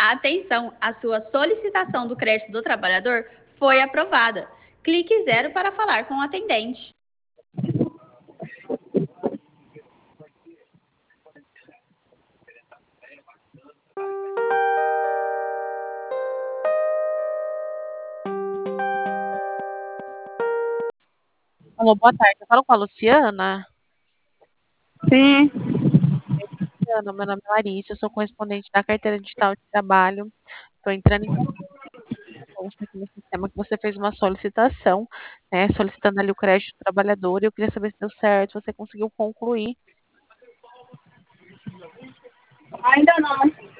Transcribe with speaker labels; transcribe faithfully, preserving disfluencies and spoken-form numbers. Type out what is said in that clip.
Speaker 1: Atenção, a sua solicitação do crédito do trabalhador foi aprovada. Clique zero para falar com o atendente.
Speaker 2: Alô, boa tarde. Eu falo com a Luciana.
Speaker 3: Sim.
Speaker 2: Luciana, meu nome é Larissa, eu sou correspondente da carteira digital de trabalho. Estou entrando em contato aqui no sistema que você fez uma solicitação, né, solicitando ali o crédito do trabalhador, e eu queria saber se deu certo, se você conseguiu concluir.
Speaker 3: Ainda não.